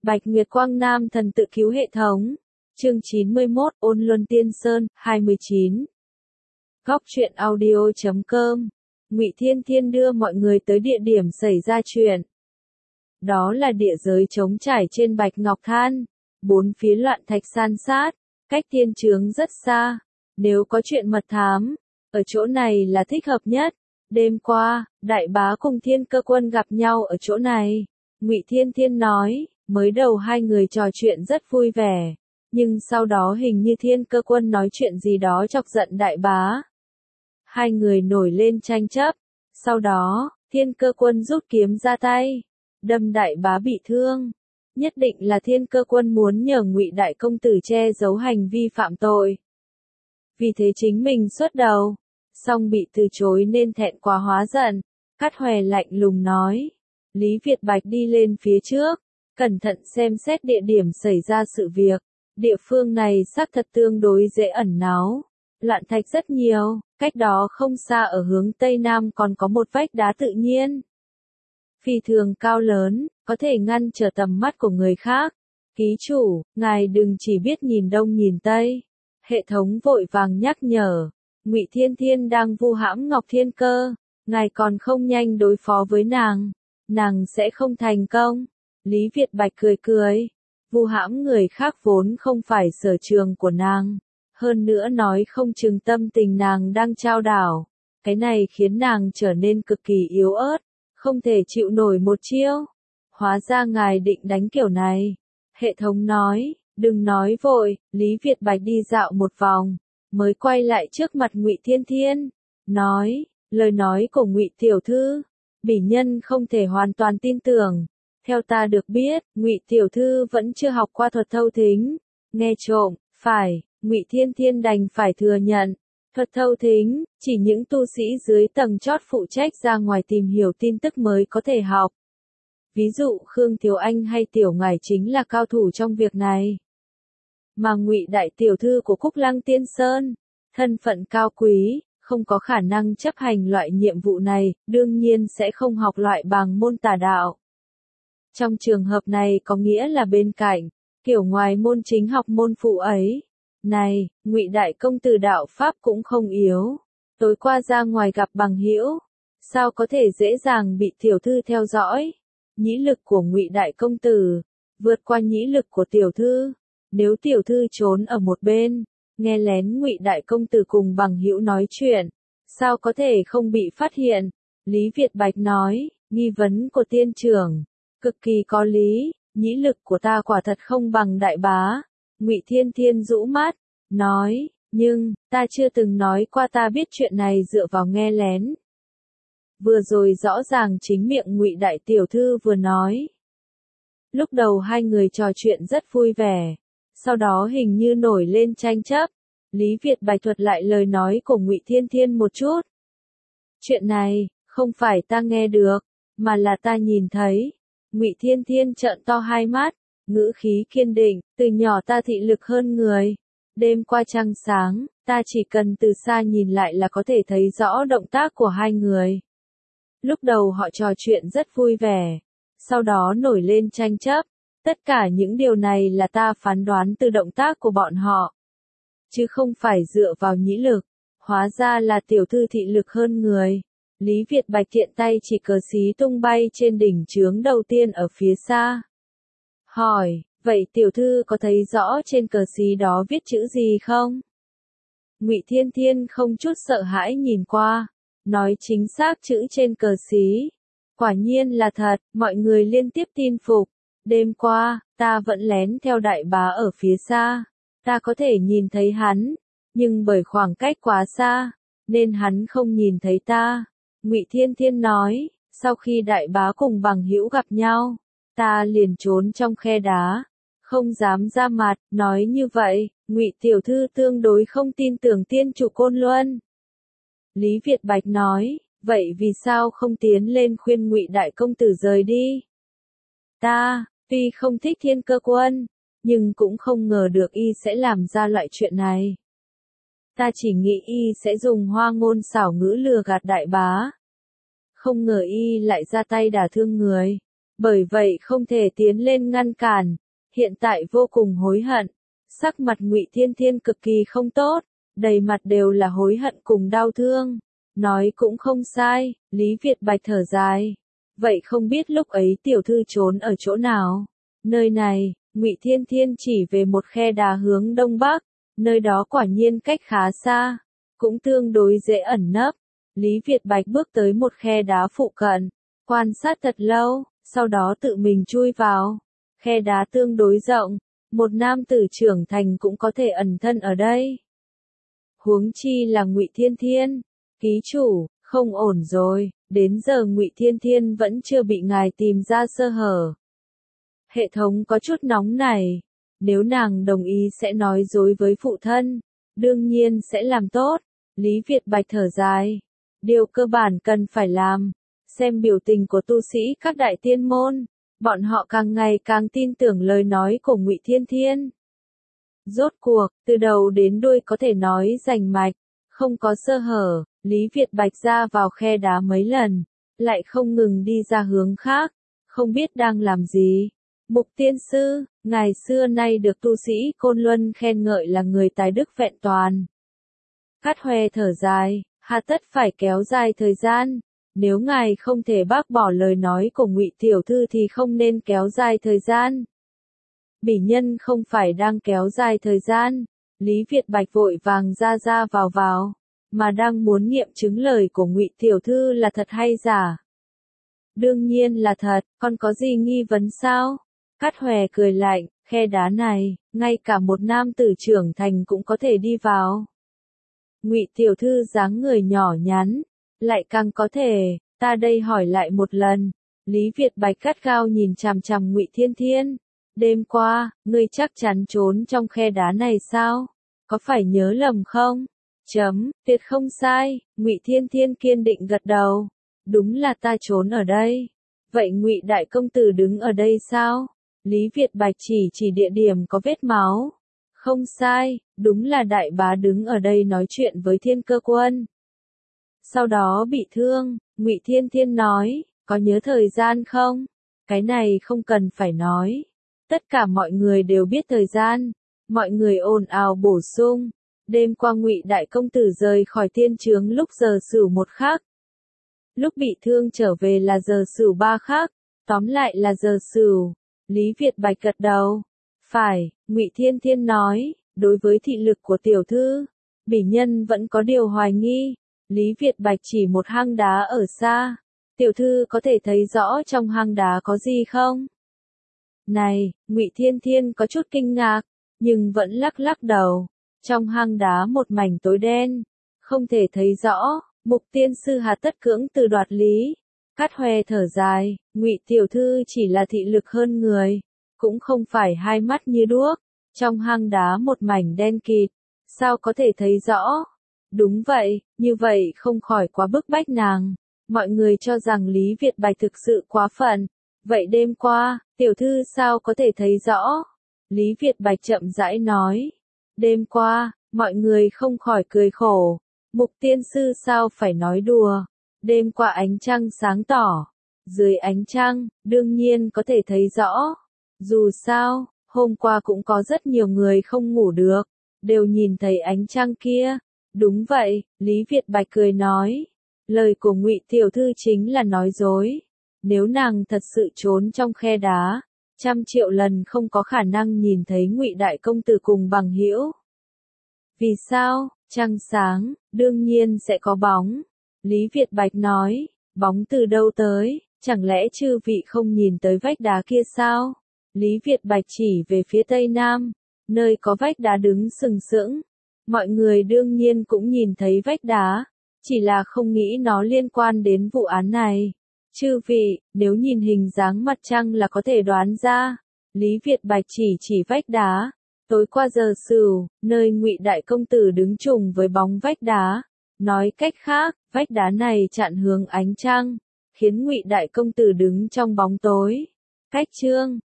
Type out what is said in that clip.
Bạch Nguyệt Quang Nam thần tự cứu hệ thống. Chương 91, Ôn Luân Tiên Sơn, 29. Góc truyện audio.com. Ngụy Thiên Thiên đưa mọi người tới địa điểm xảy ra chuyện. Đó là địa giới trống trải trên Bạch Ngọc Than, bốn phía loạn thạch san sát, cách thiên chướng rất xa. Nếu có chuyện mật thám, ở chỗ này là thích hợp nhất. Đêm qua, Đại Bá cùng Thiên Cơ Quân gặp nhau ở chỗ này. Ngụy Thiên Thiên nói, mới đầu hai người trò chuyện rất vui vẻ, nhưng sau đó hình như Thiên Cơ Quân nói chuyện gì đó chọc giận Đại Bá. Hai người nổi lên tranh chấp, sau đó, Thiên Cơ Quân rút kiếm ra tay, đâm Đại Bá bị thương. Nhất định là Thiên Cơ Quân muốn nhờ Ngụy Đại Công Tử che giấu hành vi phạm tội. Vì thế chính mình xuất đầu, song bị từ chối nên thẹn quá hóa giận. Cát Hòe lạnh lùng nói, Lý Việt Bạch đi lên phía trước, cẩn thận xem xét địa điểm xảy ra sự việc. Địa phương này xác thật tương đối dễ ẩn náu, loạn thạch rất nhiều, cách đó không xa ở hướng Tây Nam còn có một vách đá tự nhiên. Phi thường cao lớn, có thể ngăn trở tầm mắt của người khác. Ký chủ, ngài đừng chỉ biết nhìn đông nhìn tây. Hệ thống vội vàng nhắc nhở, Ngụy Thiên Thiên đang vu hãm Ngọc Thiên Cơ, ngài còn không nhanh đối phó với nàng sẽ không thành công. Lý Việt Bạch cười cười, vu hãm người khác vốn không phải sở trường của nàng, hơn nữa nói không chừng tâm tình nàng đang trao đảo, cái này khiến nàng trở nên cực kỳ yếu ớt, không thể chịu nổi một chiêu. Hóa ra ngài định đánh kiểu này. Hệ thống nói, đừng nói vội. Lý Việt Bạch đi dạo một vòng, mới quay lại trước mặt Ngụy Thiên Thiên, nói, lời nói của Ngụy tiểu thư, bỉ nhân không thể hoàn toàn tin tưởng. Theo ta được biết, Ngụy tiểu thư vẫn chưa học qua thuật thâu thính. Nghe trộm, phải, Ngụy Thiên Thiên đành phải thừa nhận. Thuật thâu thính, chỉ những tu sĩ dưới tầng chót phụ trách ra ngoài tìm hiểu tin tức mới có thể học. Ví dụ Khương Thiếu Anh hay Tiểu Ngải chính là cao thủ trong việc này. Mà Ngụy đại tiểu thư của Cúc Lăng Tiên Sơn, thân phận cao quý, không có khả năng chấp hành loại nhiệm vụ này, đương nhiên sẽ không học loại bàng môn tà đạo. Trong trường hợp này có nghĩa là bên cạnh, kiểu ngoài môn chính học môn phụ ấy. Này, Ngụy đại công tử đạo pháp cũng không yếu. Tối qua ra ngoài gặp bằng hữu, sao có thể dễ dàng bị tiểu thư theo dõi? Nhĩ lực của Ngụy đại công tử vượt qua nhĩ lực của tiểu thư. Nếu tiểu thư trốn ở một bên, nghe lén Ngụy đại công tử cùng bằng hữu nói chuyện, sao có thể không bị phát hiện? Lý Việt Bạch nói, nghi vấn của tiên trưởng cực kỳ có lý, nhĩ lực của ta quả thật không bằng Đại Bá. Ngụy Thiên Thiên rũ mắt, nói, nhưng, ta chưa từng nói qua ta biết chuyện này dựa vào nghe lén. Vừa rồi rõ ràng chính miệng Ngụy đại tiểu thư vừa nói. Lúc đầu hai người trò chuyện rất vui vẻ, sau đó hình như nổi lên tranh chấp. Lý Việt Bạch thuật lại lời nói của Ngụy Thiên Thiên một chút. Chuyện này, không phải ta nghe được, mà là ta nhìn thấy. Ngụy Thiên Thiên trợn to hai mắt, ngữ khí kiên định, từ nhỏ ta thị lực hơn người. Đêm qua trăng sáng, ta chỉ cần từ xa nhìn lại là có thể thấy rõ động tác của hai người. Lúc đầu họ trò chuyện rất vui vẻ, sau đó nổi lên tranh chấp. Tất cả những điều này là ta phán đoán từ động tác của bọn họ, chứ không phải dựa vào nhĩ lực. Hóa ra là tiểu thư thị lực hơn người. Lý Việt Bạch tiện tay chỉ cờ xí tung bay trên đỉnh chướng đầu tiên ở phía xa. Hỏi, vậy tiểu thư có thấy rõ trên cờ xí đó viết chữ gì không? Ngụy Thiên Thiên không chút sợ hãi nhìn qua, nói chính xác chữ trên cờ xí. Quả nhiên là thật, mọi người liên tiếp tin phục. Đêm qua, ta vẫn lén theo Đại Bá ở phía xa. Ta có thể nhìn thấy hắn, nhưng bởi khoảng cách quá xa, nên hắn không nhìn thấy ta. Ngụy Thiên Thiên nói, sau khi Đại Bá cùng bằng hữu gặp nhau, ta liền trốn trong khe đá, không dám ra mặt. Nói như vậy, Ngụy tiểu thư tương đối không tin tưởng tiên chủ Côn Luân. Lý Việt Bạch nói, vậy vì sao không tiến lên khuyên Ngụy đại công tử rời đi? Ta, tuy không thích Thiên Cơ Quân, nhưng cũng không ngờ được y sẽ làm ra loại chuyện này. Ta chỉ nghĩ y sẽ dùng hoa ngôn xảo ngữ lừa gạt Đại Bá. Không ngờ y lại ra tay đả thương người. bởi vậy không thể tiến lên ngăn cản, hiện tại vô cùng hối hận. Sắc mặt Ngụy Thiên Thiên cực kỳ không tốt, đầy mặt đều là hối hận cùng đau thương. Nói cũng không sai, Lý Việt Bạch thở dài. Vậy không biết lúc ấy tiểu thư trốn ở chỗ nào? Nơi này, Ngụy Thiên Thiên chỉ về một khe đá hướng đông bắc, nơi đó quả nhiên cách khá xa, cũng tương đối dễ ẩn nấp. Lý Việt Bạch bước tới một khe đá phụ cận, quan sát thật lâu, sau đó tự mình chui vào. Khe đá tương đối rộng, một nam tử trưởng thành cũng có thể ẩn thân ở đây. Huống chi là Ngụy Thiên Thiên, ký chủ, không ổn rồi, đến giờ Ngụy Thiên Thiên vẫn chưa bị ngài tìm ra sơ hở. Hệ thống có chút nóng này, nếu nàng đồng ý sẽ nói dối với phụ thân, đương nhiên sẽ làm tốt. Lý Việt Bạch thở dài, điều cơ bản cần phải làm, xem biểu tình của tu sĩ các đại tiên môn, bọn họ càng ngày càng tin tưởng lời nói của Ngụy Thiên Thiên. Rốt cuộc, từ đầu đến đuôi có thể nói rành mạch, không có sơ hở. Lý Việt Bạch ra vào khe đá mấy lần, lại không ngừng đi ra hướng khác, không biết đang làm gì. Mục tiên sư, ngài xưa nay được tu sĩ Côn Luân khen ngợi là người tài đức vẹn toàn. Cát Hoè thở dài, hà tất phải kéo dài thời gian, nếu ngài không thể bác bỏ lời nói của Ngụy tiểu thư thì không nên kéo dài thời gian. Bỉ nhân không phải đang kéo dài thời gian, Lý Việt Bạch vội vàng ra vào, mà đang muốn nghiệm chứng lời của Ngụy tiểu thư là thật hay giả. Đương nhiên là thật, con có gì nghi vấn sao? Cát Hoè cười lạnh, khe đá này, ngay cả một nam tử trưởng thành cũng có thể đi vào. Ngụy tiểu thư dáng người nhỏ nhắn, lại càng có thể, ta đây hỏi lại một lần. Lý Việt Bạch gắt gao nhìn chằm chằm Ngụy Thiên Thiên. Đêm qua, ngươi chắc chắn trốn trong khe đá này sao? Có phải nhớ lầm không? Tuyệt không sai, Ngụy Thiên Thiên kiên định gật đầu. Đúng là ta trốn ở đây. Vậy Ngụy đại công tử đứng ở đây sao? Lý Việt Bạch chỉ địa điểm có vết máu. Không sai, đúng là đại bá đứng ở đây nói chuyện với Thiên Cơ Quân. Sau đó bị thương, Ngụy Thiên Thiên nói, có nhớ thời gian không? Cái này không cần phải nói. Tất cả mọi người đều biết thời gian. Mọi người ồn ào bổ sung. Đêm qua Ngụy đại công tử rời khỏi tiên chướng lúc giờ Sửu 1 khắc. Lúc bị thương trở về là giờ Sửu 3 khắc. Tóm lại là giờ Sửu. Lý Việt Bạch gật đầu. Phải, Ngụy Thiên Thiên nói, đối với thị lực của tiểu thư, bỉ nhân vẫn có điều hoài nghi. Lý Việt Bạch chỉ một hang đá ở xa. Tiểu thư có thể thấy rõ trong hang đá có gì không? Này, Ngụy Thiên Thiên có chút kinh ngạc, nhưng vẫn lắc đầu. Trong hang đá một mảnh tối đen, không thể thấy rõ. Mục tiên sư hà tất cưỡng từ đoạt lý. Cát Hoè thở dài, Ngụy tiểu thư chỉ là thị lực hơn người, cũng không phải hai mắt như đuốc. Trong hang đá một mảnh đen kịt, sao có thể thấy rõ? Đúng vậy, như vậy không khỏi quá bức bách nàng. Mọi người cho rằng Lý Việt Bạch thực sự quá phận. Vậy đêm qua, tiểu thư sao có thể thấy rõ? Lý Việt Bạch chậm rãi nói. Đêm qua, mọi người không khỏi cười khổ. Mục tiên sư sao phải nói đùa? Đêm qua ánh trăng sáng tỏ. Dưới ánh trăng, đương nhiên có thể thấy rõ. Dù sao, hôm qua cũng có rất nhiều người không ngủ được, đều nhìn thấy ánh trăng kia. Đúng vậy, Lý Việt Bạch cười nói. Lời của Ngụy tiểu thư chính là nói dối. Nếu nàng thật sự trốn trong khe đá, 100.000.000 lần không có khả năng nhìn thấy Ngụy đại công tử cùng bằng hữu. Vì sao? Trăng sáng, đương nhiên sẽ có bóng. Lý Việt Bạch nói, bóng từ đâu tới, chẳng lẽ chư vị không nhìn tới vách đá kia sao? Lý Việt Bạch chỉ về phía tây nam, nơi có vách đá đứng sừng sững. Mọi người đương nhiên cũng nhìn thấy vách đá, chỉ là không nghĩ nó liên quan đến vụ án này. Chư vị, nếu nhìn hình dáng mặt trăng là có thể đoán ra. Lý Việt Bạch chỉ vách đá. Tối qua giờ Sửu, nơi Ngụy đại công tử đứng trùng với bóng vách đá. Nói cách khác, vách đá này chặn hướng ánh trăng, khiến Ngụy đại công tử đứng trong bóng tối. Cách chương